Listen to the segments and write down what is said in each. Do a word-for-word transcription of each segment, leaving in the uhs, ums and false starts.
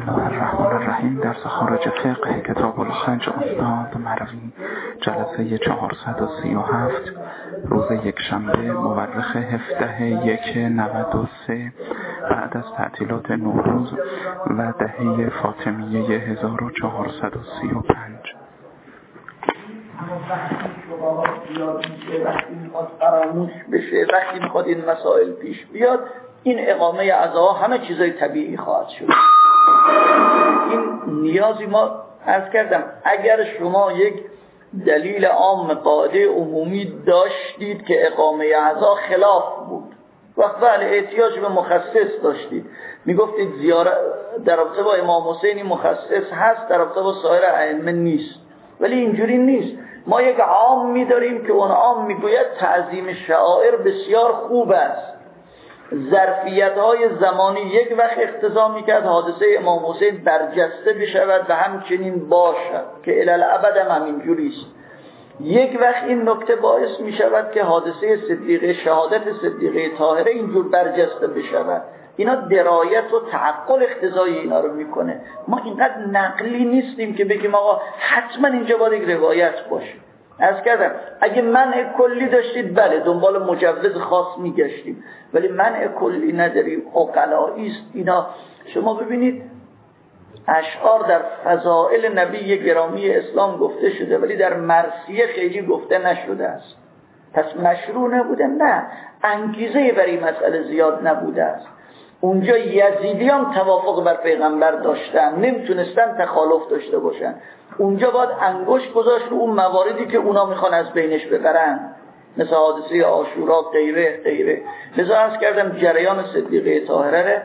الله الرحمن الرحیم. درس خارج فقه کتاب الحج استاد مروی، جلسه چهارصد و سی و هفت، روز یک شنبه مورخ هفده یک نود و سه بعد از تعطیلات نوروز و دهه فاطمیه هزار و چهارصد و سی و پنج. وقتی میخواد فراموش بشه، وقتی میخواد این مسائل پیش بیاد، این اقامه عزا همه چیزای طبیعی خواهد شد. این نیازی ما عرض کردم اگر شما یک دلیل عام قاعده عمومی داشتید که اقامه عزا خلاف بود، وقت ولی احتیاج به مخصص داشتید، میگفتید زیارت در رابطه با امام حسینی مخصص هست، در رابطه با سایر ائمه نیست. ولی اینجوری نیست. ما یک عام می‌داریم که اون عام میگوید تعظیم شعائر بسیار خوب است. ظرفیت‌های زمانی یک وقت اقتضا می‌کرد حادثه امام حسین برجسته بشود و همچنین باشد که الی الابد هم همینجوری است. یک وقت این نکته باعث می‌شود که حادثه صدیقه شهادت صدیقه طاهره اینجور برجسته بشود. اینا درایت و تعقل اقتضای اینا رو میکنه. ما اینقدر نقلی نیستیم که بگیم آقا حتما اینجا باید یک روایت باشه. عرض کردم اگه منع کلی داشتید بله دنبال مجوز خاص میگشتیم، ولی منع کلی نداریم، عقلایی است اینا. شما ببینید اشعار در فضائل نبی گرامی اسلام گفته شده ولی در مرثیه خیلی گفته نشده است. پس مشروع نبوده؟ نه، انگیزه برای مسئله زیاد نبوده است. اونجا یزیدیان توافق بر پیغمبر داشتن، نمیتونستن تخالف داشته باشن. اونجا باید انگشت گذاشت رو اون مواردی که اونا میخوان از بینش ببرن، مثل حادثه عاشورا غیره غیره. لذا عرض کردم جریان صدیقه طاهره،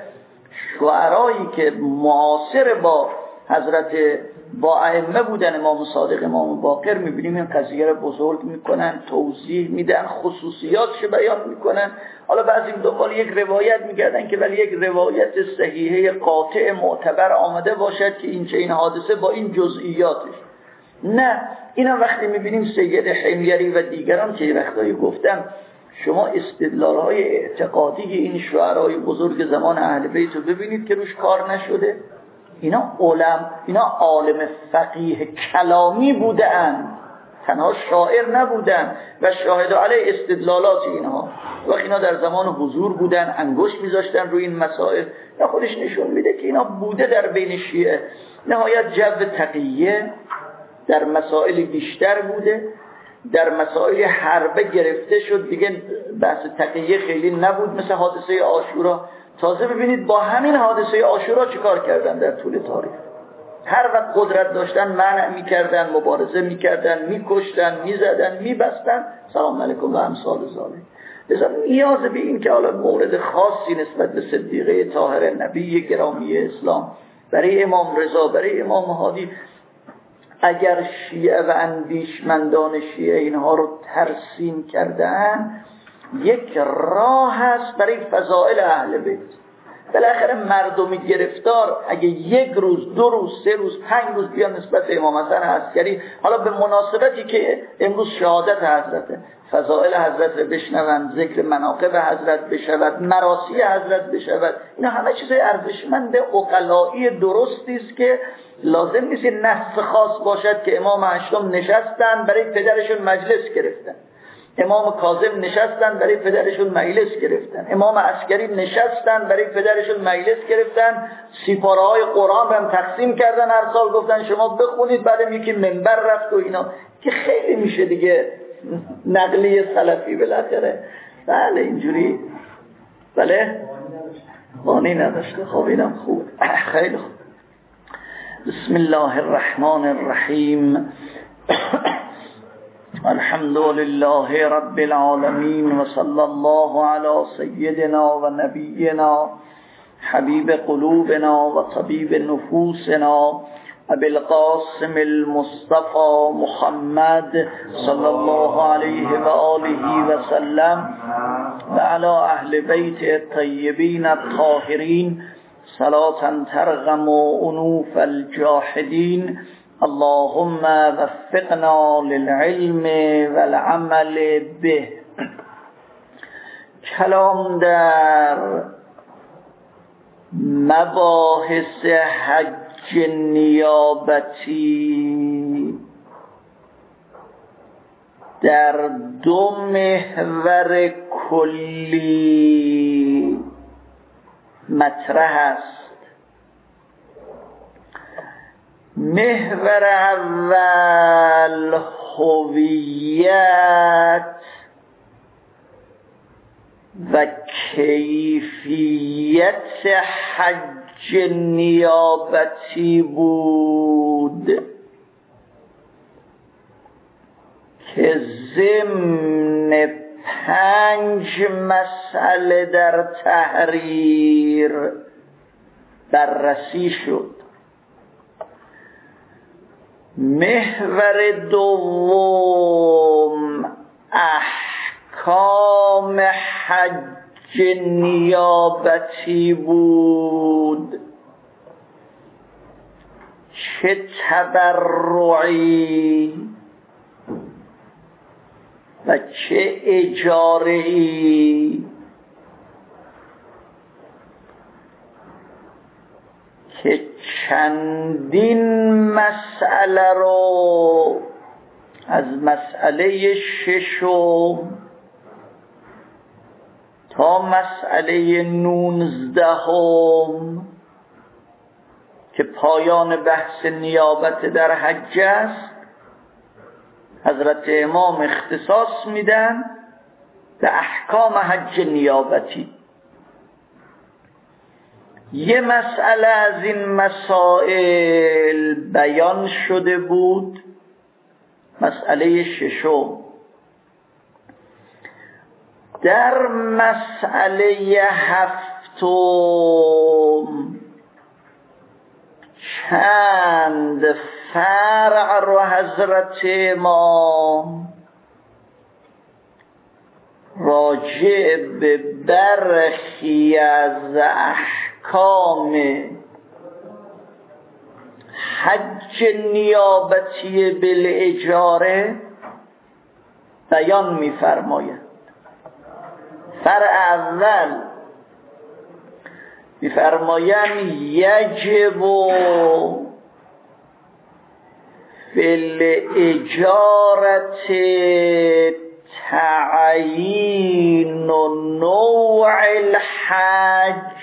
شعرایی که معاصر با حضرت با ائمه بودن، امام صادق، امام باقر، میبینیم این قضیه رو بزرگ میکنن، توضیح میدن، خصوصیاتش بیان میکنن. حالا بعضی دنبال یک روایت میگردن که ولی یک روایت صحیحه قاطع معتبر آمده باشد که این چه این حادثه با این جزئیاتش. نه، اینا وقتی میبینیم سید حمیری و دیگران که وقتایی گفتم شما استدلالهای اعتقادی این شعرهای بزرگ زمان اهل بیت رو ببینید که روش کار نشده. اینا علم، اینا عالم فقیه کلامی بودند، تنها شاعر نبودند و شاهد علی استدلالات اینها. و اینا در زمان حضور بودن، انگشت میذاشتن روی این مسائل. یا خودش نشون میده که اینا بوده در بین شیعه. نهایت جو تقیه در مسائل بیشتر بوده، در مسائل حربه گرفته شد دیگه، بحث تقیه خیلی نبود مثل حادثه عاشورا. تازه ببینید با همین حادثه عاشورا چه کار کردن در طول تاریخ. هر وقت قدرت داشتن منع میکردن، مبارزه میکردن، میکشتن، میزدن، میبستن. سلام علیکم و امثال ذالک. لذا نیاز به این که حالا مورد خاصی نسبت به صدیقه طاهره نبی گرامی اسلام برای امام رضا، برای امام هادی، اگر شیعه و اندیشمندان شیعه اینها رو ترسیم کردن، یک راه هست برای فضائل اهل بیت. بالاخره مردمی گرفتار اگه یک روز، دو روز، سه روز، پنج روز بیان نسبت به امام حسن عسکری، حالا به مناسبتی که امروز شهادت حضرته، فضائل حضرت رو بشنون، ذکر مناقب حضرت بشود، مراسی حضرت بشود، اینا همه چیزای ارزشمند عقلایی درستی است که لازم نیست نص خاص باشد که امام هشتم نشستن برای پدرشون مجلس گرفتن، امام کاظم نشستن برای پدرشون مجلس گرفتن، امام عسکری نشستن برای پدرشون مجلس گرفتن، سیپاره های قرآن رو هم تقسیم کردن، هر سال گفتن شما بخونید، بعدم یکی منبر رفت و اینا که خیلی میشه دیگه نقلی سلفی بالاخره. بله اینجوری، بله بانی نداشته. خب اینم خوب، خیلی خوب. بسم الله الرحمن الرحیم. الحمد لله رب العالمين وصلى الله على سيدنا ونبينا حبيب قلوبنا وطبيب نفوسنا أبي القاسم المصطفى محمد صلى الله عليه وآله وسلم وعلى أهل بيت الطيبين الطاهرين صلاة ترغم أنوف الجاحدين. اللهم وفقنا للعلم والعمل به. کلام در مباحث حج نیابتی در دو محور کلی مطرح است. محور اول هویت و کیفیت حج نیابتی بود که ضمن پنج مسئله در تحریر بررسی شد. محور دوم احکام حج نیابتی بود، چه تبرعی و چه اجاره‌ای که چندین مسئله رو از مسئله ششم تا مسئله نونزدهم که پایان بحث نیابت در حج است حضرت امام اختصاص میدن به احکام حج نیابتی. یه مسئله از این مسائل بیان شده بود، مسئله ششم. در مسئله هفتم چند فرع رو حضرت امام راجع به برخی از احکام حج نیابتی بالاجاره بیان می‌فرمایند. فرع اول می‌فرمایند یجب فی الاجارة تعیین نوع الحج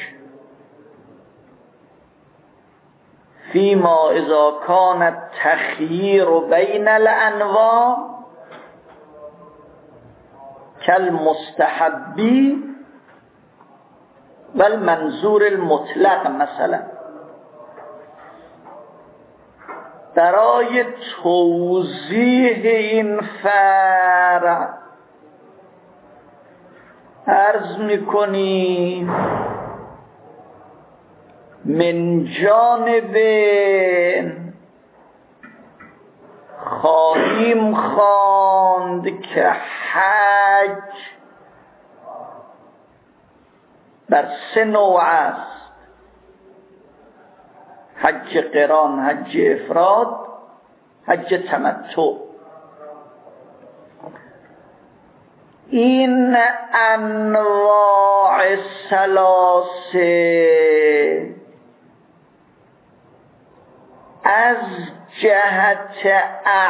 فيما اذا كان التخيير بين الانواع كالمستحبی و المنظور المطلق. مثلا برای توضیح این فرع عرض می‌کنیم من جانب خواهیم خواند که حج بر سه نوع است: حج قران، حج افراد، حج تمتع. این انواع ثلاثه از جهت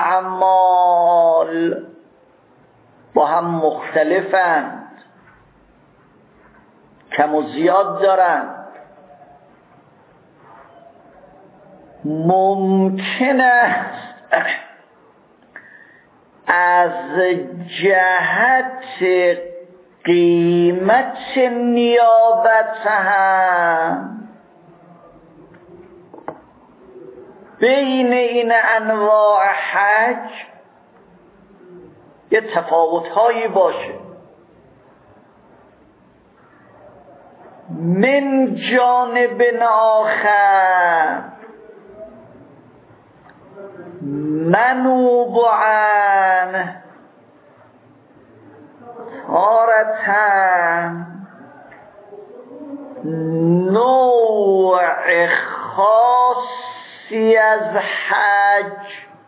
اعمال با هم مختلفند، کم و زیاد دارند. ممکن است از جهت قیمت نیابت هم بین این انواع حج یه تفاوت‌هایی باشه. من جانب آخر منوبعاً تارةً نوع خاصی از حج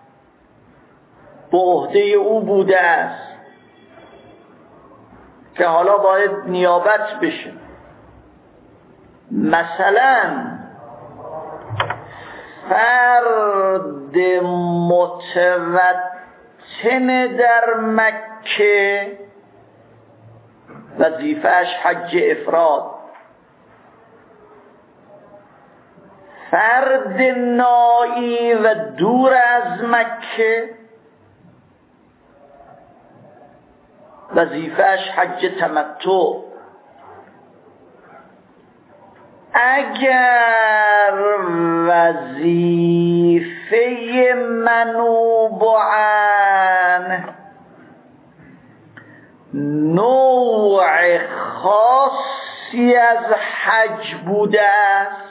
به عهده او بوده است که حالا باید نیابت بشه. مثلا فرد متوطن در مکه وظیفه‌اش حج افراد، فرد نائی و دور از مکه وظیفه‌اش حج تمتع. اگر وظیفه منوب عنه نوع خاصی از حج بوده است،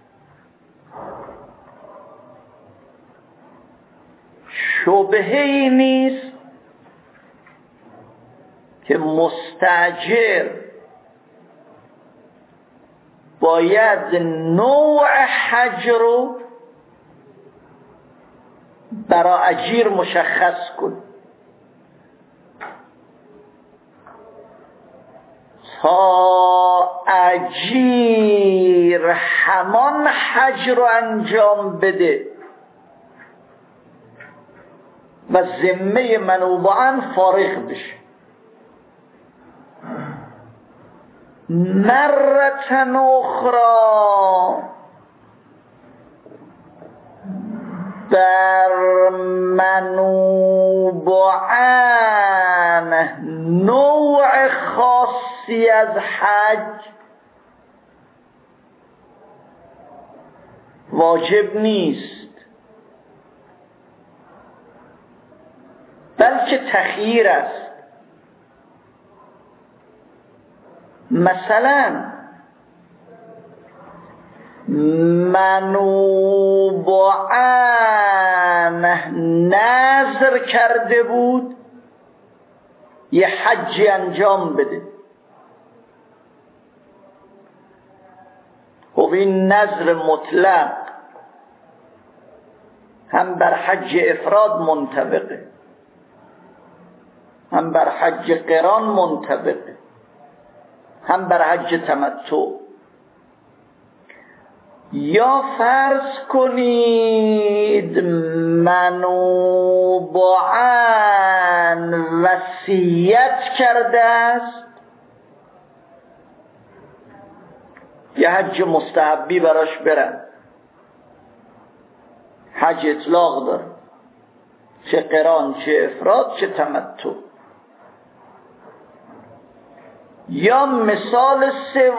شبهه‌ای نیست که مستاجر باید نوع حج رو برای اجیر مشخص کن تا اجیر همان حج رو انجام بده و ذمه منوبان فارغ بشه. مرة اخرى بر منوبان نوع خاصی از حج واجب نیست، بلکه تخییر است. مثلا منوبان نذر کرده بود یه حجی انجام بده، خب این نذر مطلق هم بر حج افراد منطبقه، هم بر حج قران منطبقه، هم بر حج تمتع. یا فرض کنید منوبان وصیت کرده است یه حج مستحبی براش برن، حج اطلاق داره، چه قران چه افراد چه تمتع. یا مثال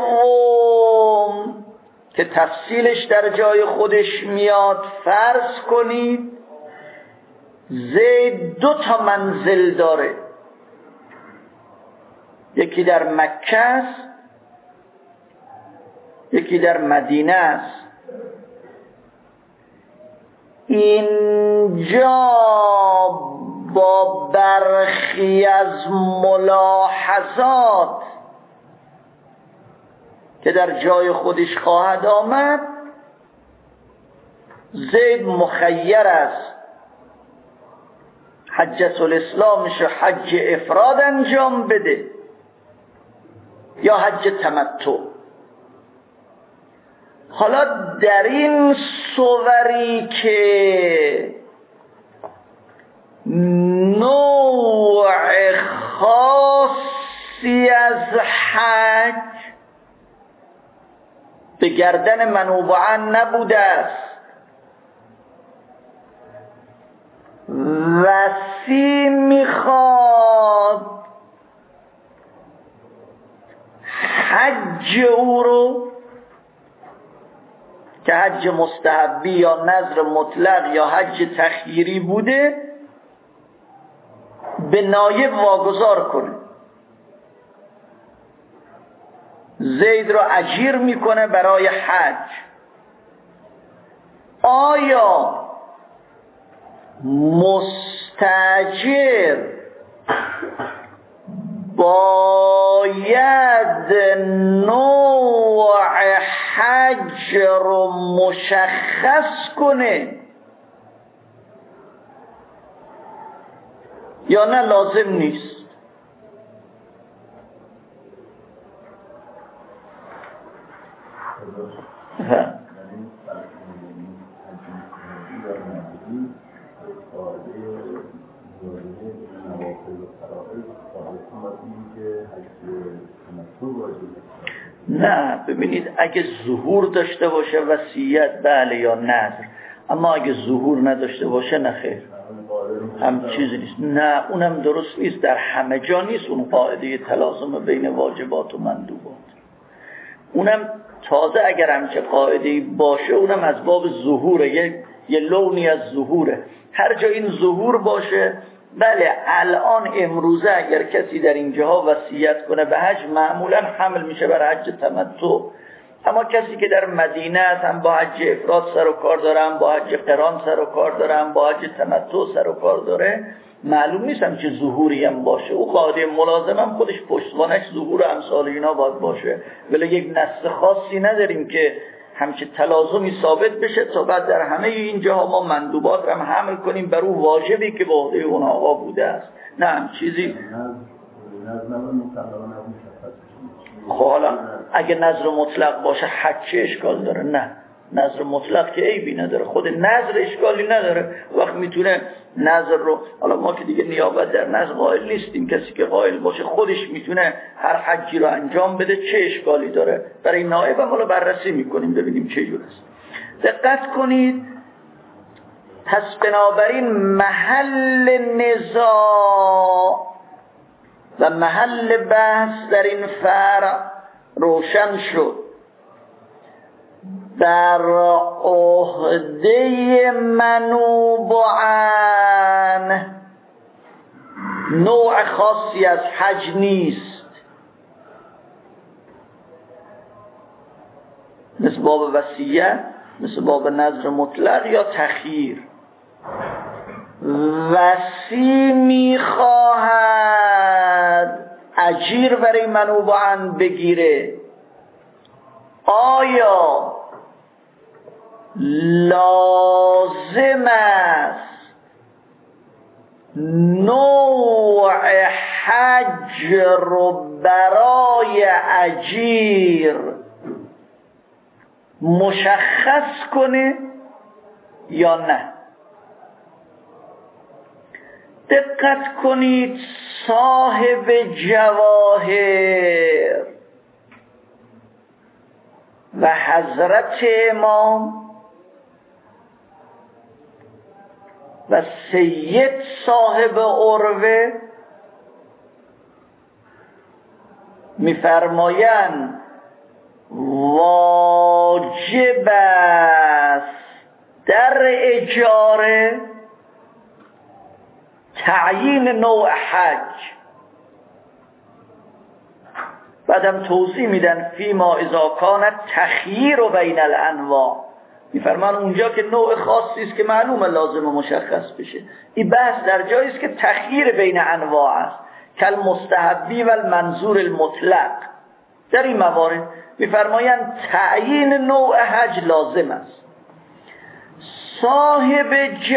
سوم که تفصیلش در جای خودش میاد، فرض کنید زید دو تا منزل داره، یکی در مکه است یکی در مدینه است. اینجا با برخی از ملاحظات که در جای خودش خواهد آمد زید مخیر است، حجت الاسلامش حج افراد انجام بده یا حج تمتع. حالا در این صوری که نوع خاصی از حج به گردن منوبان نبوده است، وسی میخواد حج او رو که حج مستحبی یا نذر مطلق یا حج تخییری بوده به نایب واگذار کنه، زید رو اجیر میکنه برای حج. آیا مستاجر باید نوع حج رو مشخص کنه یا نه لازم نیست؟ نه ببینید، اگه ظهور داشته باشه وصیت بله یا نذر، اما اگه ظهور نداشته باشه نه خیر، هم چیزی نیست. نه اونم درست نیست، در همه جا نیست اون قاعده تلازم بین واجبات و مندوبات. اونم تازه اگر همچه قاعده‌ای باشه اونم از باب ظهوره، یه, یه لونی از ظهوره. هر جا این ظهور باشه بله، الان امروزه اگر کسی در اینجاها وصیت کنه به حج معمولا حمل میشه بر حج تمتع، اما کسی که در مدینه است هم با حج افراد سر و کار داره، هم با حج قران سر و کار داره، هم با حج تمتع سر و کار داره، معلوم نیست هم چه ظهوری هم باشه. او قاعده ملازم هم خودش پشتوانش ظهور امثال اینا باید باشه، ولی یک نص خاصی نداریم که همچه تلازمی ثابت بشه تا بعد در همه اینجاها ما مندوبات هم حمل کنیم بر اون واجبی که به عهده اون آقا بوده است. نه هم چیزی خب حالا اگه نظر مطلق باشه حج چه اشکال داره؟ نه، نظر مطلق که عیبی نداره، خود نظر اشکالی نداره. وقت میتونه نظر رو، حالا ما که دیگه نیابت در نظر قائل نیستیم، کسی که قائل باشه خودش میتونه هر حجی رو انجام بده، چه اشکالی داره؟ برای نائب هم حالا بررسی میکنیم ببینیم چه جور است. دقت کنید، پس بنابراین محل نزاع و محل بحث در این فرع روشن شد. در عهده منوب عنه نوع خاصی از حج نیست، مثل باب وصیت، مثل باب نذر مطلق یا تخییر. وصی میخواهد اجیر برای منوب عنه بگیره، آیا لازم است نوع حج رو برای اجیر مشخص کنه یا نه؟ دقت کنید، صاحب جواهر و حضرت امام و سید صاحب عروه می‌فرمایند واجب است در اجاره تعیین نوع حج. بعدم توضیح میدن فیما اذا کانت تخییر بین الانواع، میفرمان اونجا که نوع خاصی است که معلومه لازم مشخص بشه. این بحث در جایی است که تخییر بین انواع است، کل مستحبی و المنظور المطلق. در این موارد میفرمایند تعیین نوع حج لازم است. صاحب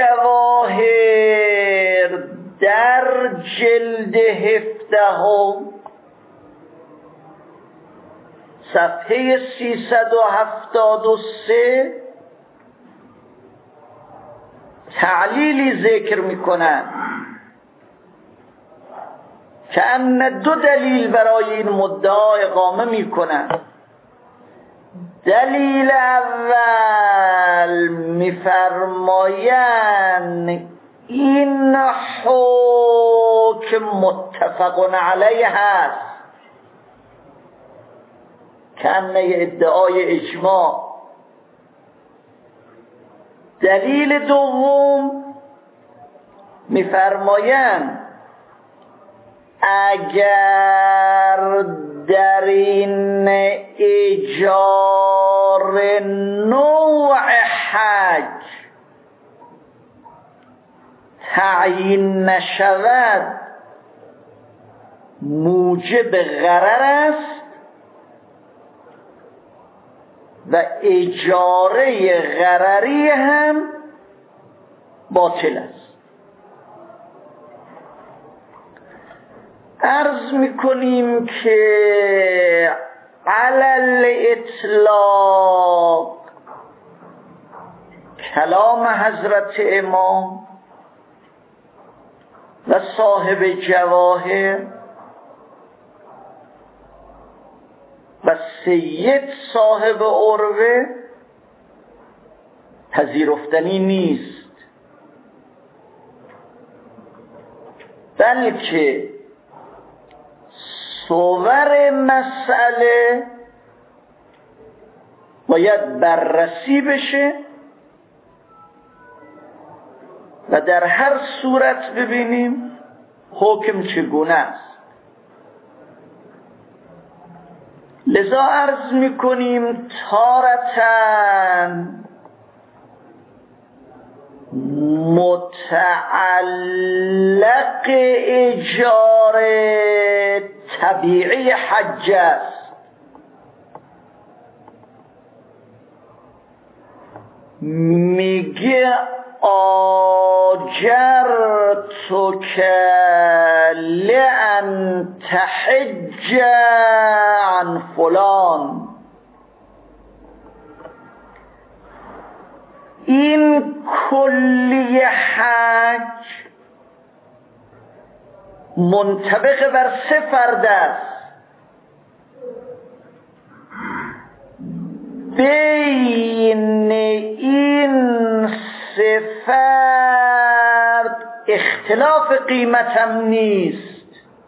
جواهر در جلد هفدهم صفحه سیصد و هفتاد و سه تعلیلی ذکر میکنن که ان دو دلیل برای این مدعا اقامه میکنن. دلیل اول میفرماین این حکم متفق علیه هست، کنه ادعای اجماع. دلیل دوم میفرمایند اگر در این اجاره نوع حج تعیین نشود موجب غرر است و اجاره غرری هم باطل است. عرض میکنیم که علل اطلاق کلام حضرت امام و صاحب جواهر و سید صاحب عروه پذیرفتنی نیست، بلکه صور مسئله باید بررسی بشه و در هر صورت ببینیم حکم چگونه است. لذا عرض میکنیم تارتاً متعلق اجاره طبیعی حج است، میگه آجرتک لأن تحج عن فلان. این کلی حج منطبق بر سه فرد است، بین این سه فرد اختلاف قیمت هم نیست.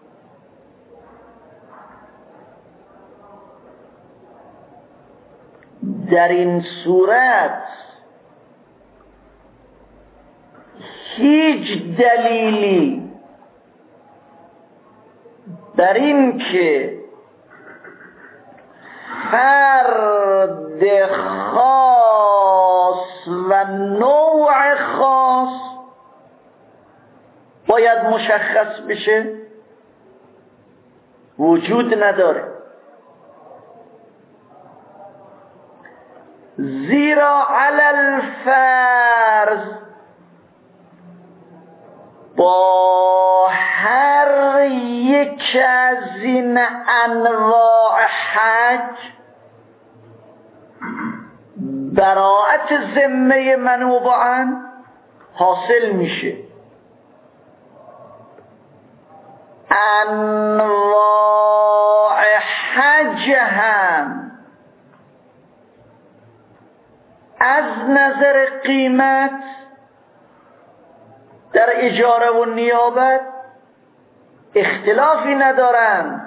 در این صورت هیچ دلیلی در این که فرد خاص و نوع خاص باید مشخص بشه وجود نداره، زیرا علی الفرض با هر یک از این انواع حج براءت ذمه منوباً حاصل میشه. انواع حج هم از نظر قیمت در اجاره و نیابت اختلافی ندارن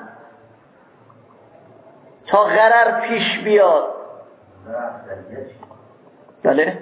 تا غرر پیش بیاد. بله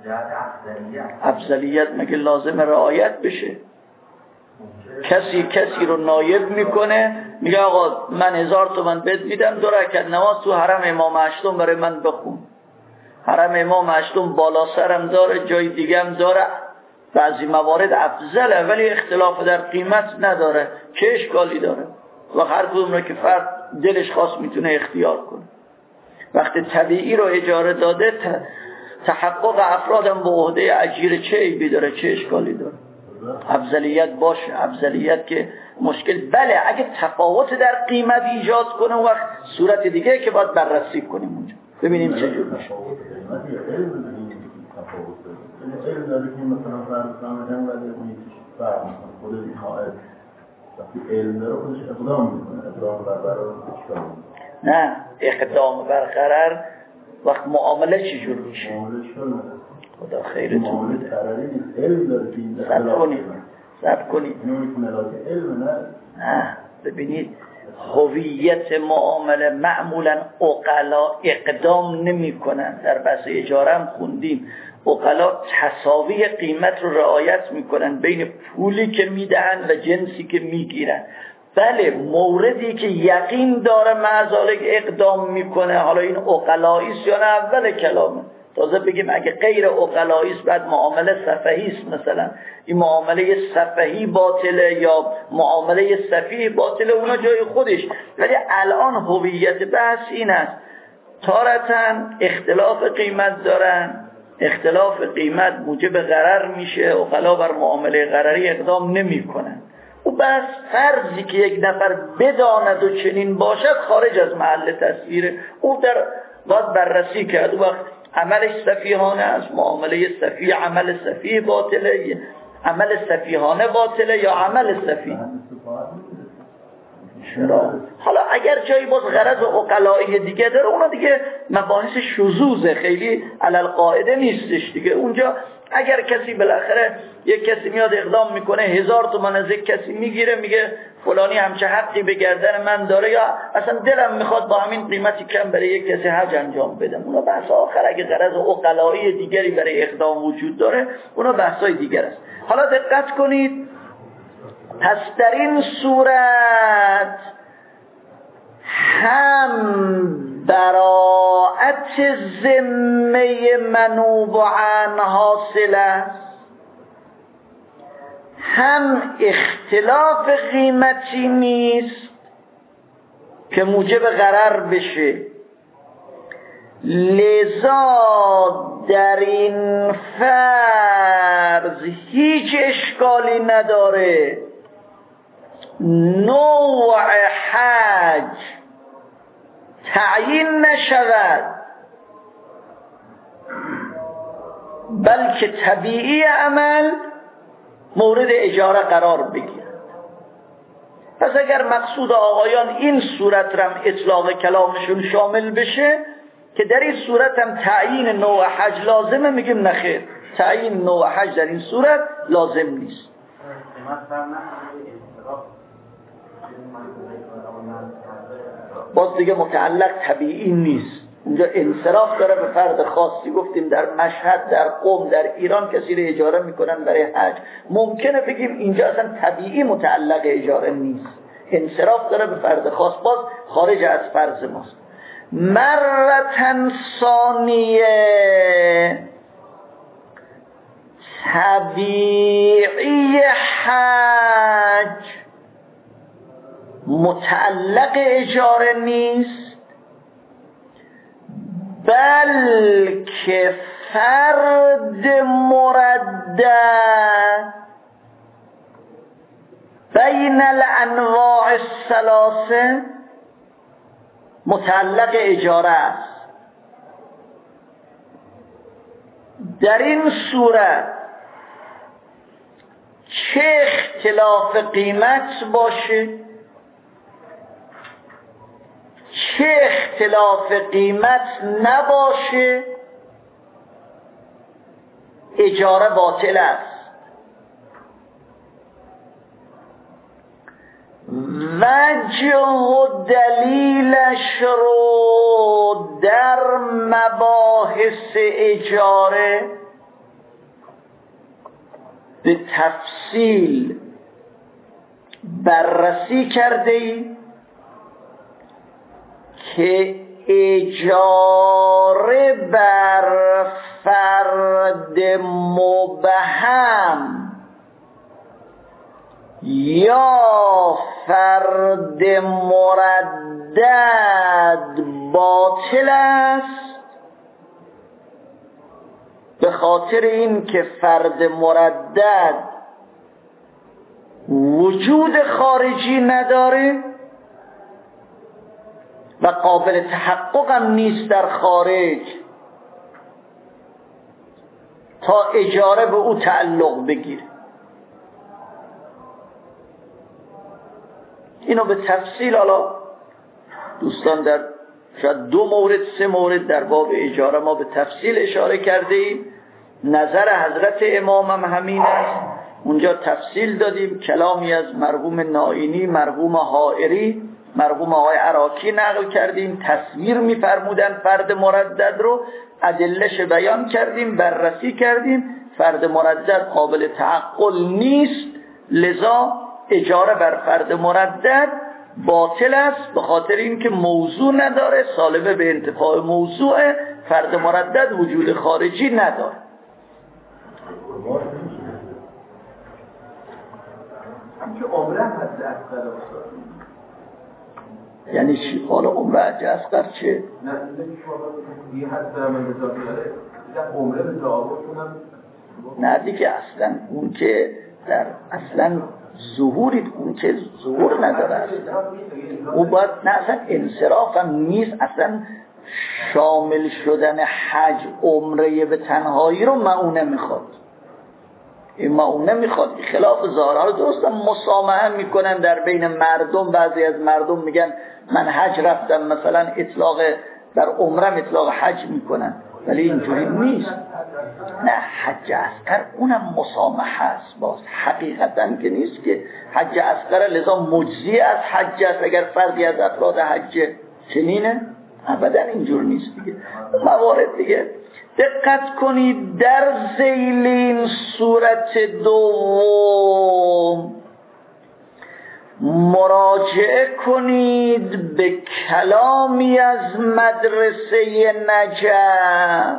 افضلیت مگه لازم رعایت بشه؟ کسی کسی رو نایب میکنه میگه آقا من هزار تومن بهت میدم دو رکعت نماز تو حرم امام هشتم برای من بخون. حرم امام هشتم بالا سرم داره، جای دیگه هم داره، بعضی موارد افضله ولی اختلاف در قیمت نداره، چه اشکالی داره؟ و هر کدوم رو که فرد دلش خواست میتونه اختیار کنه. وقتی طبیعی رو اجاره داده تحقق افرادم به عهده اجیر چه عیبی داره، چه اشکالی داره؟ افضلیت باشه، افضلیت که مشکل بله اگه تفاوت در قیمت ایجاد کنه وقت صورت دیگه که باید بررسی کنیم اونجا ببینیم چه جور میشه. علم داره که مثلا فرض فهمیدن ولی اون فرق میکنه خود این حائط وقتی علم داره خودش اقدام میکنه، اقدام بر قرار اشکال نه اقدام بر قرار وقت معامله چی جور میشه؟ معامله اشکال نداره. خدا خیرتون بده. قراری نیست، علم داره که این صبر کنید صبر کنید اینو که ملاک علم نه. نه ببینید هویت معامله معمولا عقلا اقدام نمی کنن. در بحث اجاره هم خوندیم عقلا تساوی قیمت رو رعایت میکنن بین پولی که میدهن و جنسی که میگیرن. بله موردی که یقین داره معذالک اقدام میکنه، حالا این عقلاییست یا نه اول کلامه، تازه بگیم اگه غیر عقلاییست بعد معامله سفهیست، مثلا این معامله سفهی باطله یا معامله سفیه باطله، اونا جای خودش. ولی الان هویت بحث این است تارتاً اختلاف قیمت دارن، اختلاف قیمت موجب غرر میشه، عقلا بر معامله غرری اقدام نمی کنن. و بس فرضی که یک نفر بداند و چنین باشد خارج از محل تصویره، او در باید بررسی کرد. وقت عملش سفیهانه است، معامله سفیه عمل سفیه باطله، عمل سفیهانه باطله یا عمل سفیه؟ چرا؟ حالا اگر جایی باز غرض عقلایی دیگه داره اونا دیگه مباحث شذوذه، خیلی علل قاعده نیستش دیگه. اونجا اگر کسی بالاخره یک کسی میاد اقدام میکنه هزار تومن از یک کسی میگیره میگه فلانی همچه حقی به گردن من داره یا اصلا دلم میخواد با همین قیمتی کم برای یک کسی حج انجام بدم، اونا بحث آخر اگه غرض عقلایی دیگری برای اقدام وجود داره اونا بحثای دیگر است. حالا دقت کنید، پس در این صورت هم براءت ذمه منوب عن حاصل است، هم اختلاف قیمتی نیست که موجب غرر بشه. لذا در این فرض هیچ اشکالی نداره نوع حج تعیین نشود بلکه طبیعی عمل مورد اجاره قرار بگیرد. پس اگر مقصود آقایان این صورت رم اطلاق کلامشون شامل بشه که در این صورت هم تعیین نوع حج لازمه، میگیم نخیر، تعیین نوع حج در این صورت لازم نیست. باز دیگه متعلق طبیعی نیست، اونجا انصراف داره به فرد خاصی. گفتیم در مشهد، در قم، در ایران کسی رو اجاره میکنن برای حج، ممکنه بگیم اینجا اصلا طبیعی متعلق اجاره نیست، انصراف داره به فرد خاص، باز خارج از فرض ماست. مرتن ثانیه طبیعی حج متعلق اجاره نیست بلکه فرد مردد بین الانواع الثلاثه متعلق اجاره است. در این صورت چه اختلاف قیمت باشه، چه اختلاف قیمت نباشه، اجاره باطل است. وجه و دلیلش رو در مباحث اجاره به تفصیل بررسی کرده ای که اجاره بر فرد مبهم یا فرد مردد باطل است به خاطر این که فرد مردد وجود خارجی نداره و قابل تحقق هم نیست در خارج تا اجاره به او تعلق بگیره. اینو به تفصیل حالا دوستان در شاید دو مورد سه مورد در باب اجاره ما به تفصیل اشاره کرده ایم. نظر حضرت امام هم همین است، اونجا تفصیل دادیم، کلامی از مرحوم نائینی، مرحوم حائری، مرحوم آقای عراقی نقل کردیم، تصویر می‌فرمودن فرد مردد رو، ادله‌اش بیان کردیم، بررسی کردیم. فرد مردد قابل تعقل نیست، لذا اجاره بر فرد مردد باطل است به خاطر اینکه موضوع نداره، سالبه به انتفاع موضوع. فرد مردد وجود خارجی نداره. همچه عمره حد اصغر افتاد. یعنی چی؟ حالا عمره حد اصغر چه؟ نه اینه که شما یه حد برمه بزاقی داره عمره به تعاقب کنم. نه دیگه اصلا اون که در اصلا ظهوری، اون که ظهور نداره اصلا اون باید، نه اصلا انصراف هم نیست، اصلا شامل شدن حج عمره به تنهایی رو معونه میخواد. این معونه میخواد خلاف ظاهر. حالا درسته مسامحه میکنن در بین مردم، بعضی از مردم میگن من حج رفتم مثلا اطلاق در عمرم اطلاق حج میکنن، ولی اینجوری نیست. نه، حج اصغر اونم مسامحه است، باز حقیقتا که نیست که حج اصغر لذا مجزی از حج است اگر فردی از افراد حج چنینه، ابدا اینجور نیست دیگه. موارد دیگه دقت کنید در ذیل این صورت دوم مراجعه کنید به کلامی از مدرسه نجف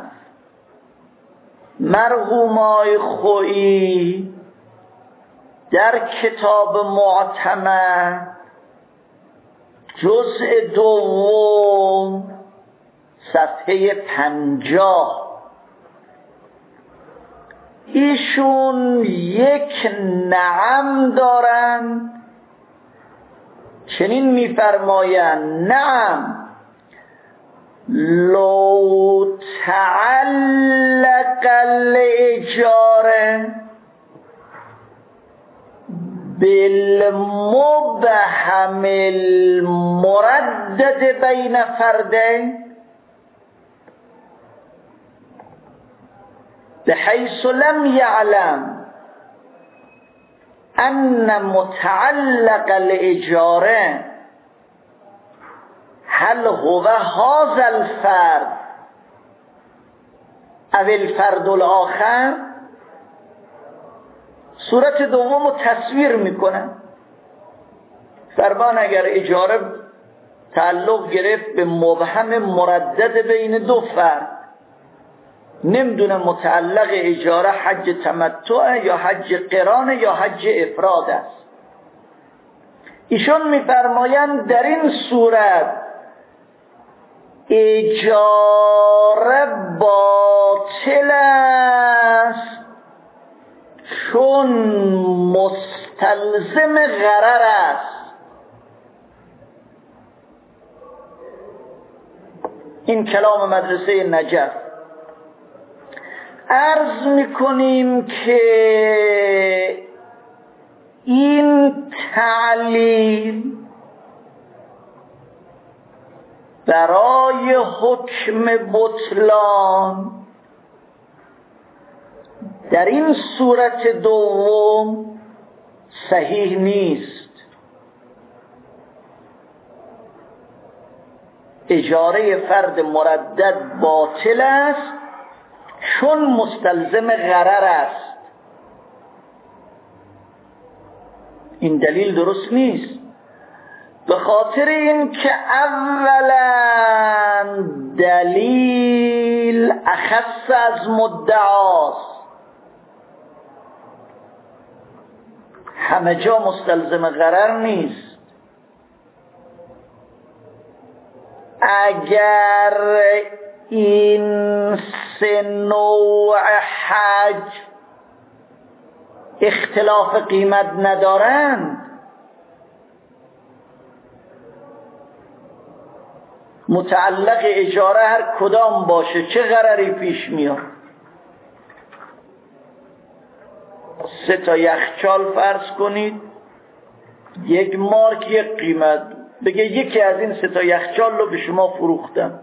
مرحوم آقای خویی در کتاب معتمد جزء دوم صفحه پنجاه. ایشون یک نعم دارن، چنین میفرمایند: نعم لو تعلق الاجاره بالمبهم المردد بین فردین بحيث لم يعلم أن متعلق الإجارة هل هو هذا الفرد أو الفرد الآخر. صورت دوم تصویر میکنه. فرمان اگر اجاره تعلق گرفت به مبهم مردد بین دو فرد، نمیدونم متعلق اجاره حج تمتع یا حج قران یا حج افراد است. ایشون میفرمایند در این صورت اجاره باطل است چون مستلزم غرر است. این کلام مدرسه نجف. عرض میکنیم که این تعلیل برای حکم بطلان در این صورت دوم صحیح نیست. اجاره فرد مردد باطل است چون مستلزم غرر است. این دلیل درست نیست، به خاطر این که اولا دلیل اخص از مدعاست، همه جا مستلزم غرر نیست. اگر این سه نوع حج اختلاف قیمت ندارند، متعلق اجاره هر کدام باشه چه غرری پیش میاد؟ سه تا یخچال فرض کنید، یک مارک یک قیمت، بگه یکی از این سه تا یخچال رو به شما فروختم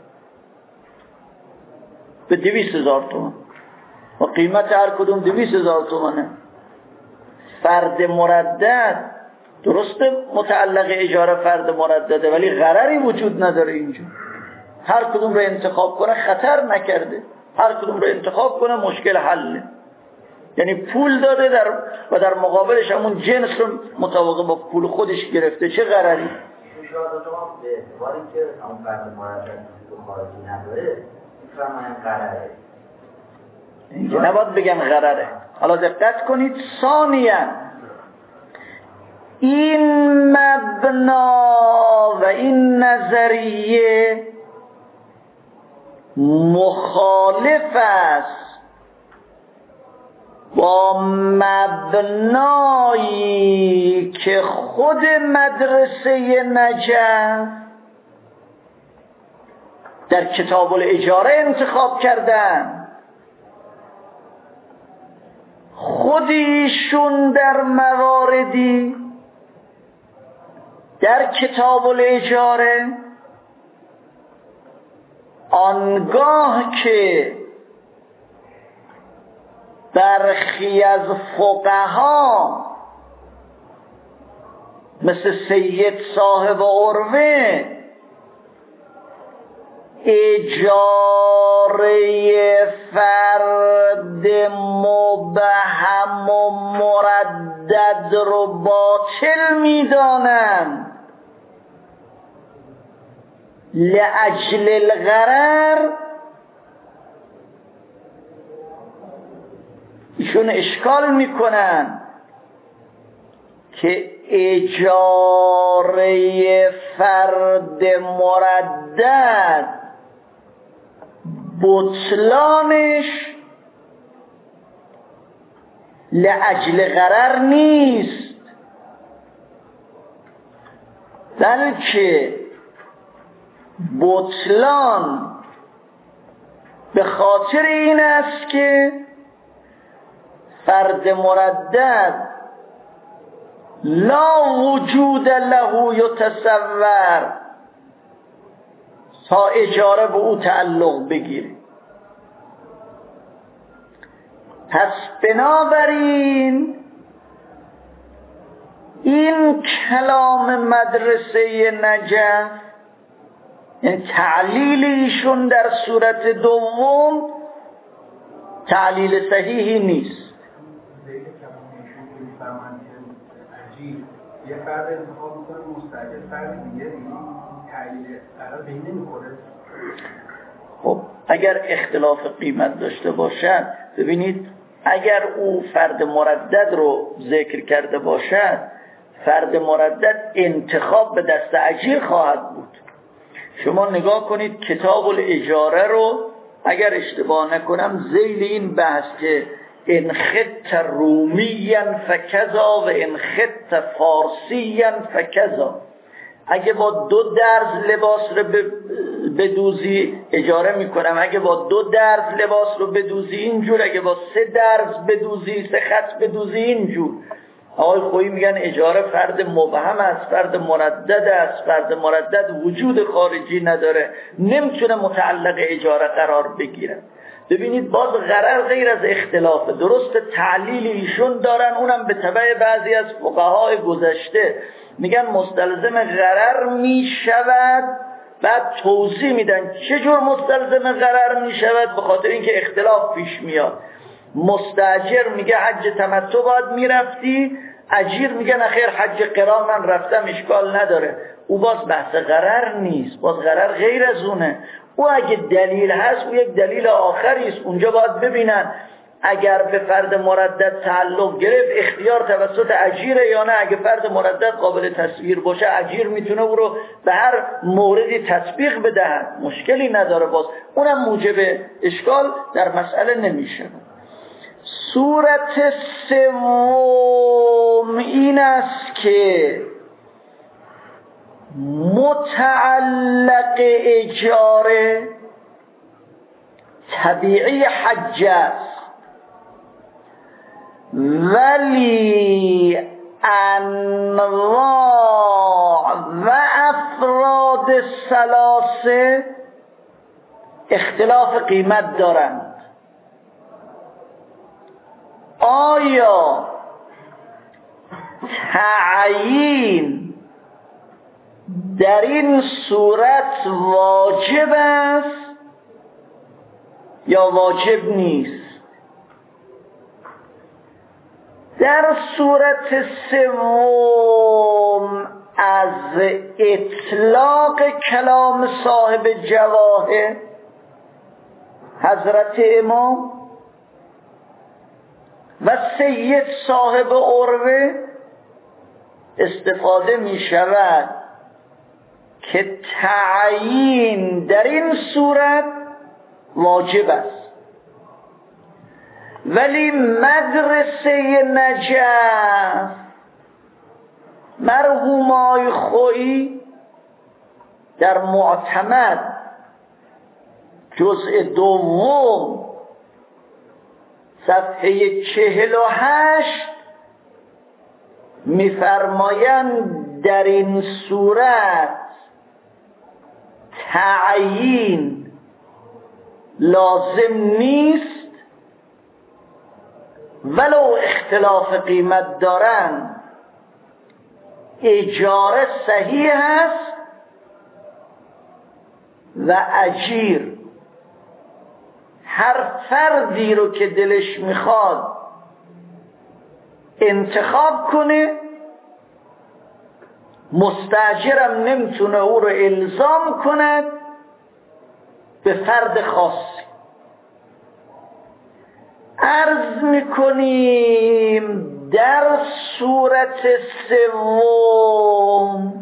به دویست هزار تومان و قیمت هر کدوم دویست هزار تومانه. فرد مردد درسته متعلق اجاره فرد مردده، ولی غرری وجود نداره اینجا. هر کدوم رو انتخاب کنه خطر نکرده، هر کدوم رو انتخاب کنه مشکل حله. یعنی پول داده در و در مقابلش همون جنس رو مطابق با پول خودش گرفته، چه غرری؟ شاید شما به اعتباری که همون فرد مردد تو خارجی نداره میفرمایم غرره. اینجا نباید بگم غرره. حالا دقت کنید. ثانیاً این مبنا و این نظریه مخالف است با مبنایی که خود مدرسه نجف در کتاب الاجاره انتخاب کردن. خود خودیشون در مواردی در کتاب الاجاره آنگاه که برخی از فقها مثل سید صاحب عروه اجاره فرد مبهم و مردد رو باطل میدانند لأجل الغرر، ایشون اشکال میکنن که اجاره فرد مردد بطلانش لأجل غرر نیست، بلکه بطلان به خاطر این است که فرد مردد لا وجود له یتصور تا اجاره به او تعلق بگیره. پس بنابراین این کلام مدرسه نجف، این تعلیل ایشون در صورت دوم تعلیل صحیحی نیست. یه فرد انتخاب میکنه مستقل، فرد دیگه تعلیل قرار بین نمیخوره. خب اگر اختلاف قیمت داشته باشد، ببینید اگر او فرد مردد رو ذکر کرده باشد، فرد مردد انتخاب به دست اجیر خواهد بود. شما نگاه کنید کتاب الاجاره رو، اگر اشتباه نکنم زیل این بحث که ان خط رومیا فکذا و ان خط فارسیا فکذا، اگه با دو درز لباس رو بدوزی اجاره میکنم، اگه با دو درز لباس رو بدوزی اینجور، اگه با سه درز بدوزی، سه خط بدوزی اینجور. آقای خویی میگن اجاره فرد مبهم است، فرد مردد است، فرد مردد وجود خارجی نداره، نمیتونه متعلق اجاره قرار بگیره. ببینید باز غرر غیر از اختلافه. درست تعلیل ایشون دارن، اونم به تبع بعضی از فقهای گذشته میگن مستلزم غرر میشود، بعد توضیح میدن چجور مستلزم غرر میشود. به خاطر اینکه اختلاف پیش میاد. مستاجر میگه حج تمتع باید میرفتی، اجیر میگه نخیر حج قران من رفتم اشکال نداره. او باز بحث غرر نیست، باز غرر غیر از اونه. او اگه دلیل هست او یک دلیل آخری است. اونجا باید ببینن اگر به فرد مردد تعلق گرفت اختیار توسط اجیره یا نه. اگه فرد مردد قابل تصویر باشه اجیر میتونه او رو به هر موردی تطبیق بدهد، مشکلی نداره. باز اونم موجب اشکال در مسئله نمیشه. صورت سوم این است که متعلق اجاره طبیعی حج است، ولی انواع و افراد ثلاثه اختلاف قیمت دارند. آیا تعیین در این صورت واجب است یا واجب نیست؟ در صورت سوم از اطلاق کلام صاحب جواهر حضرت امام و سید صاحب عروه استفاده می شود که تعیین در این صورت واجب است، ولی مدرسه نجف مرحوم آقای خویی در معتمد جزء دوم صفحه چهل و هشت میفرمایند در این صورت تعیین لازم نیست ولو اختلاف قیمت دارن، اجاره صحیح است و اجیر هر فردی رو که دلش میخواد انتخاب کنه، مستاجرم نمیتونه او رو الزام کند به فرد خاصی. عرض میکنیم در صورت سوم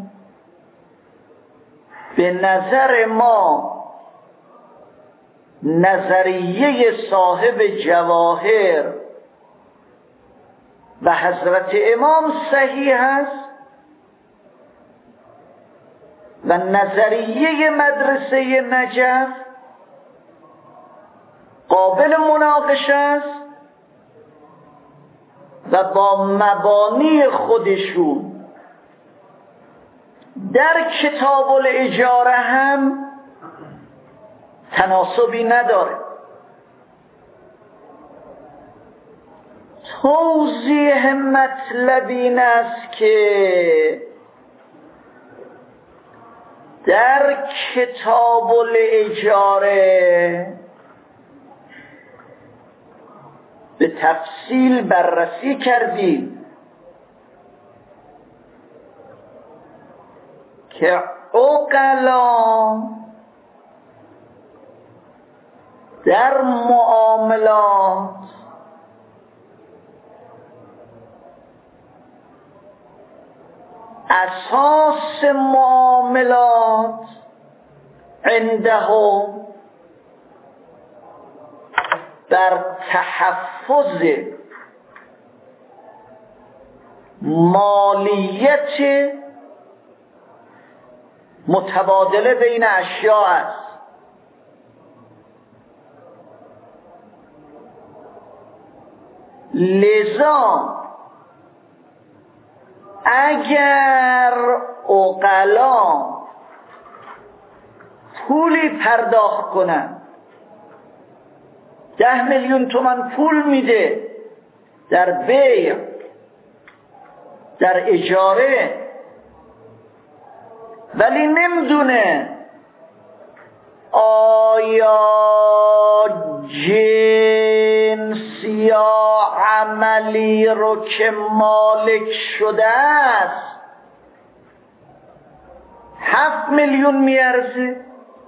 به نظر ما نظریه صاحب جواهر و حضرت امام صحیح است و نظریه مدرسه نجف قابل مناقشه است و با مبانی خودشون در کتاب الاجاره هم تناسبی نداره. توضیح مطلب این است که در کتاب الاجاره به تفصیل بررسی کردیم که عقلا در معاملات اساس معاملات عندهم بر تحفظ مالیت متبادله بین اشیاء است. لذا اگر عقلا پولی پرداخت کنن، ده میلیون تومان پول میده در بیع در اجاره، ولی نمیدونه آیا جنس یا عملی رو که مالک شده است هفت میلیون میارزه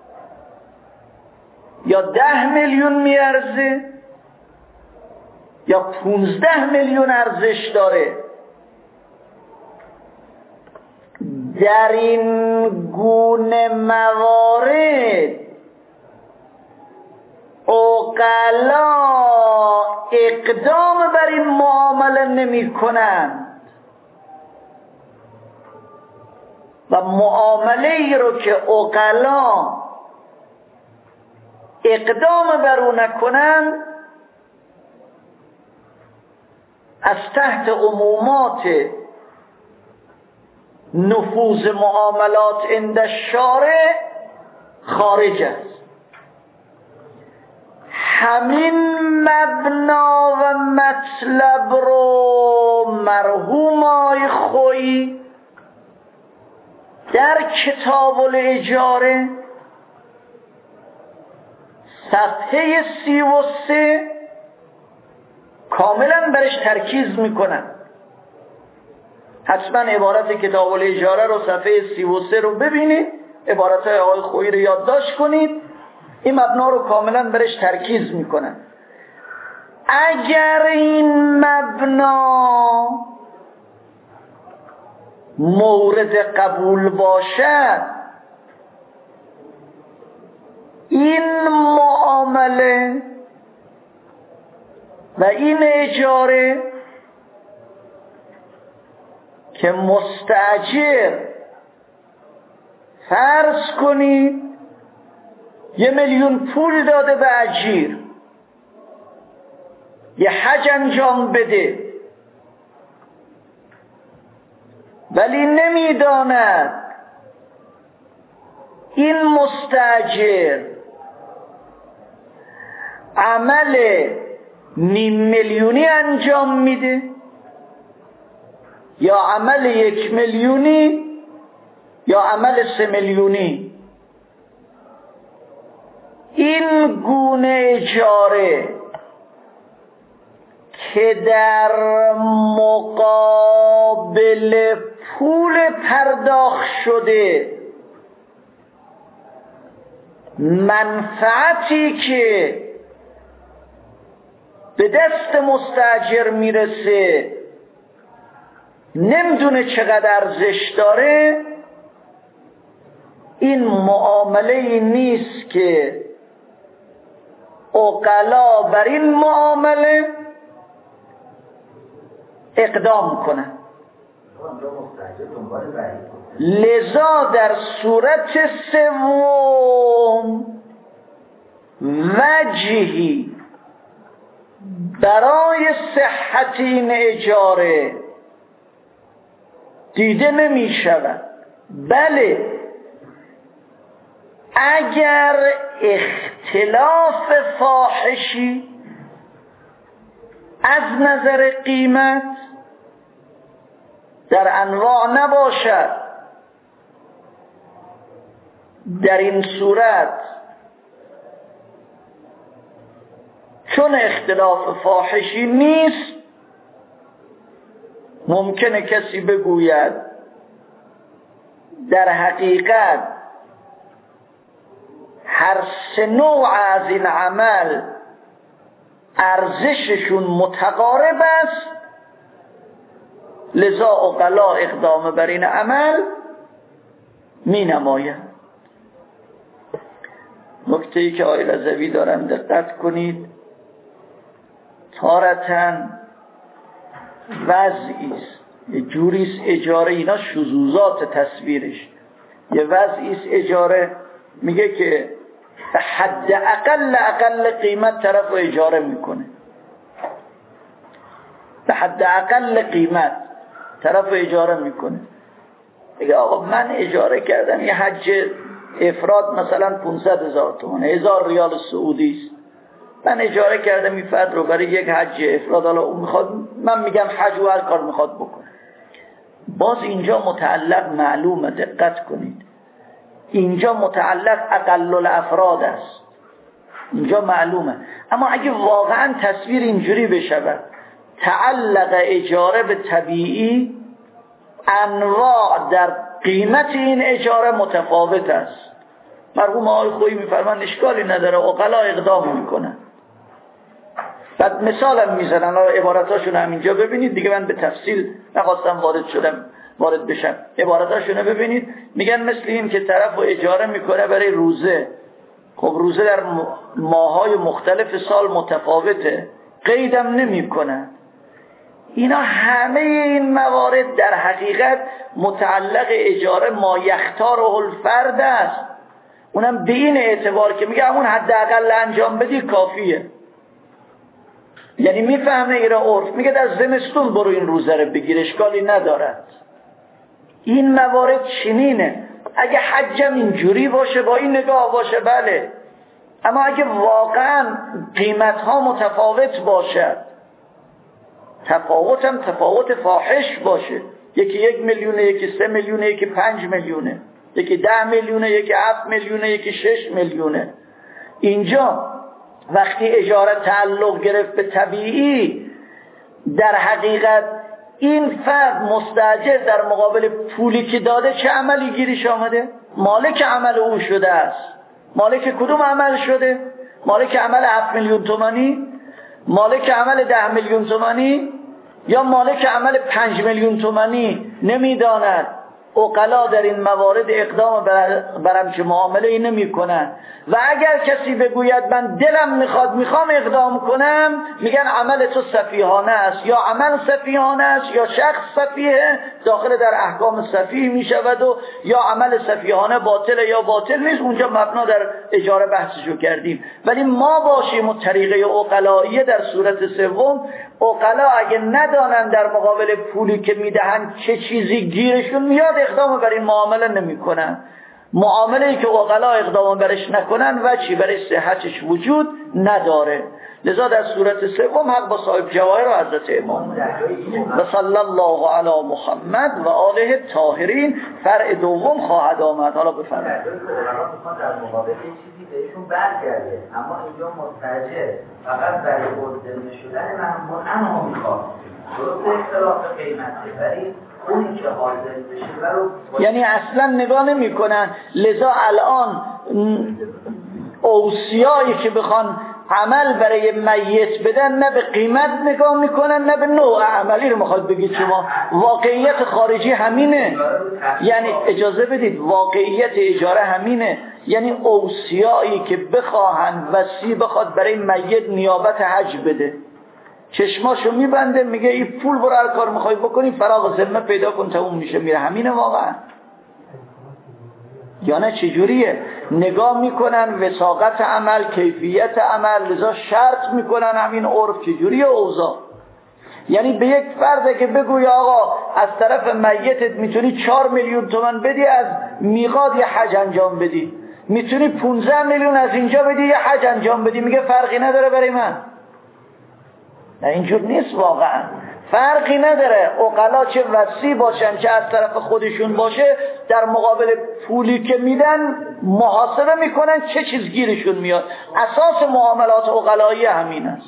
یا ده میلیون میارزه یا پونزده میلیون ارزش داره. در این گونه موارد عقلا اقدام بر این معامله نمی کنند و معامله ای رو که عقلا اقدام بر او نکنند از تحت عمومات نفوذ معاملات عند الشارع خارج است. همین مبنا و مطلب رو مرحوم آقای خویی در کتاب الاجاره صفحه سی و سه کاملا برش ترکیز میکنن. حتما عبارت کتاب الاجاره رو صفحه سی و سه رو ببینید، عبارت آقای خویی رو یادداشت کنید، این مبنا رو کاملا برش ترکیز میکنن. اگر این مبنا مورد قبول باشد، این معامله و این اجاره که مستاجر فرض کنید یه میلیون پول داده به اجیر، یه حج انجام بده ولی نمیداند این مستاجر عمل نیم میلیونی انجام میده یا عمل یک میلیونی یا عمل سه میلیونی، این گونه اجاره که در مقابل پول پرداخت شده منفعتی که به دست مستاجر میرسه نمیدونه چقدر ارزش داره، این معامله ای نیست که عقلا بر این معامله اقدام کنن. لذا در صورت سوم وجهی برای صحت این اجاره دیده نمی شود. بله اگر اختلاف فاحشی از نظر قیمت در انواع نباشد، در این صورت چون اختلاف فاحشی نیست ممکنه کسی بگوید در حقیقت هر سه نوع از این عمل ارزششون متقارب است، لذا عقلا اقدام بر این عمل می نماید. نکته‌ای که آقای رضوی دارن دقت کنید، تارتاً وضعی است، یه جوریست اجاره، اینا شذوذات تصویرش، یه وضعی است اجاره میگه که به حد اقل اقل قیمت طرف رو اجاره میکنه، به حد اقل قیمت طرف رو اجاره میکنه. میگه آقا من اجاره کردم یه حج افراد مثلا پانصد هزار تومان، هزار ریال سعودی است، من اجاره کردم این فرد رو برای یک حج افراد، حالا اون میخواد، من میگم حج و هر کار میخواد بکنه. باز اینجا متعلق معلومه، دقت کنید، اینجا متعلق اقل الافراد است، اینجا معلومه. اما اگه واقعا تصویر اینجوری بشود تعلق اجاره به طبیعی، انواع در قیمت این اجاره متفاوت است. مرحوم آقای خویی میفرمان اشکالی نداره، عقلا اقدام میکنن. بعد مثالم میزنن، عبارتاشون هم اینجا ببینید دیگه، من به تفصیل نخواستم وارد شدم وارد بشم، عبارتاشون رو ببینید. میگن مثل این که طرف رو اجاره میکنه برای روزه، خب روزه در ماهای مختلف سال متفاوته، قیدم نمیکنن. اینا همه این موارد در حقیقت متعلق اجاره ما یختاره الفرد است، اونم به این اعتبار که میگه همون حداقل انجام بدی کافیه. یعنی میفهمه ایرا عرف، میگه در زمستون برو این روزه رو بگیر، اشکالی ندارد. این موارد چنینه. اگه حجم اینجوری باشه با این نگاه باشه بله، اما اگه واقعا قیمت ها متفاوت باشد، تفاوت هم تفاوت فاحش باشه، یکی یک میلیونه، یکی سه میلیونه، یکی پنج میلیونه، یکی ده میلیونه، یکی هفت میلیونه، یکی شش میلیونه، اینجا وقتی اجاره تعلق گرفت به طبیعی، در حقیقت این فرد مستاجر در مقابل پولی که داده چه عملی گیرش آمده؟ مالک عمل او شده است. مالک کدوم عمل شده؟ مالک عمل هفت میلیون تومانی؟ مالک عمل ده میلیون تومانی؟ یا مالک عمل پنج میلیون تومانی؟ نمیداند. عقلا در این موارد اقدام برم که معامله ای نمی کنن. و اگر کسی بگوید من دلم میخواد میخوام اقدام کنم، میگن عمل تو سفیهانه است، یا عمل سفیهانه است یا شخص سفیه، داخل در احکام سفیه می شود و یا عمل سفیهانه باطل یا باطل نیست، اونجا مبنا در اجاره بحثشو کردیم. ولی ما باشیم و طریقه عقلاییه در صورت سوم، عقلا اگه ندانن در مقابل پولی که میدهن چه چیزی گیرشون میاد اقدام بر این معامله نمیکنن. معامله‌ای که عقلا اقدام برش نکنن و چی برای صحتش وجود نداره. لذا در صورت سوم حق با صاحب جواهر و حضرت امام. و صلی الله علی محمد و آله طاهرین. فرع دوم خواهد آمد. حالا بفرمایید. در مقابل چیزی بهشون برگرده، اما اینجا مستاجر فقط برای بردن شدن مهمون اما میخواد درست اختلاف قیمته، ولی اونی که حاضر بشه رو یعنی اصلا نگاه نمی کنن. لذا الان اوصیایی که بخوان عمل برای میت بدن نه به قیمت نگاه میکنن نه به نوع عملی رو میخواد بگید شما. واقعیت خارجی همینه. یعنی اجازه بدید واقعیت اجاره همینه. یعنی اوصیایی که بخواهن وصی بخواد برای میت نیابت حج بده، چشماشو میبنده میگه این پول برو هر کار میخوای بکنی فراغ ذمه پیدا کن تموم میشه میره. همینه واقعا یا نه چجوریه؟ نگاه میکنن وثاقت عمل، کیفیت عمل، لذا شرط میکنن همین عرف چجوریه اوضاع. یعنی به یک فرد که بگوی آقا از طرف میتت میتونی چهار میلیون تومان بدی از میقات یه حج انجام بدی، میتونی پونزده میلیون از اینجا بدی یه حج انجام بدی، میگه فرقی نداره برای من. نه اینجور نیست واقعا، فرقی نداره. عقلا چه وصی باشن چه از طرف خودشون باشه در مقابل پولی که میدن محاسبه میکنن چه چیز گیرشون میاد. اساس معاملات عقلایی همین است.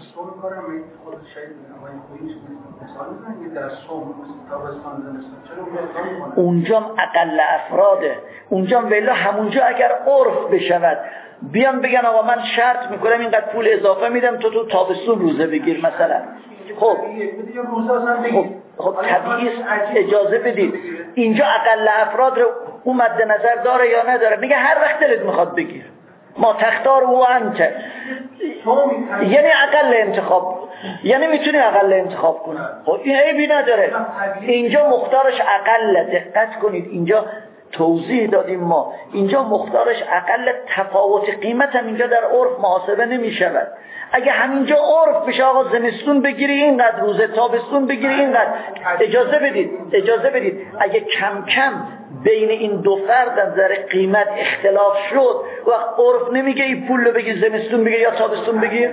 اونجا اقل افراده، اونجا ولی همونجا اگر عرف بشود بیان بگن آقا من شرط میکنم اینقدر پول اضافه میدم تو تو تابستون روزه بگیر مثلا. خب خب خب طبیعی اجازه بدید. اینجا اقل افراد رو اون مد نظر داره یا نداره؟ میگه هر وقت دلت میخواد بگیر، ما تختار و انت. یعنی اقل انتخاب، یعنی میتونی اقل انتخاب کنی. خب این عیبی نداره. اینجا مختارش اقل. دقت کنید اینجا توضیح دادیم ما، اینجا مختارش اقل. تفاوت قیمت هم اینجا در عرف محاسبه نمی شود. اگه همینجا عرف بشه آقا زمستون بگیری اینقدر روزه، تابستون بگیری اینقدر، اجازه بدید اجازه بدید اگه کم کم بین این دو فرد نظر قیمت اختلاف شد و عرف نمیگه این پول رو بگیر زمستون بگیر یا تابستون بگیر.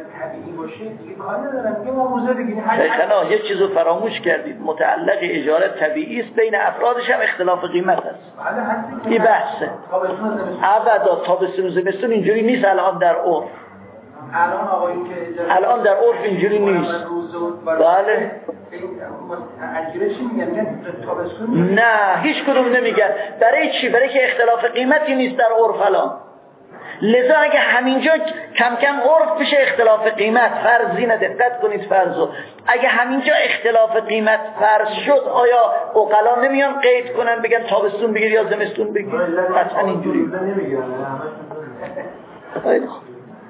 شیخنا یک چیزو فراموش کردید، متعلق اجاره طبیعی است، بین افرادش هم اختلاف قیمت است. این بحثه. ابدا تابستون و زمستون اینجوری نیست الان در عرف. الان آقایون که الان در عرف اینجوری نیست. بله. اجاره چی میگن؟ میگن تابستون؟ نه هیچ کدوم نمیگن. برای چی؟ برای که اختلاف قیمتی نیست در عرف الان. لذا اگه همینجا کم کم عرف بشه اختلاف قیمت فرضی، نه دقت کنید فرضو، اگه همینجا اختلاف قیمت فرض شد آیا عقلا نمیان قید کنن بگن تابستون بگیر یا زمستون بگیر؟ قطعا اینجوری خیلی خوب.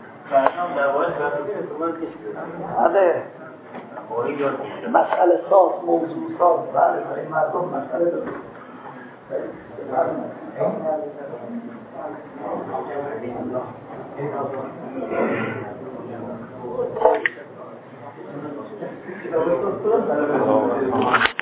آره مسئله ساز، موضوع ساز، بله برای مردم مسئله دارم.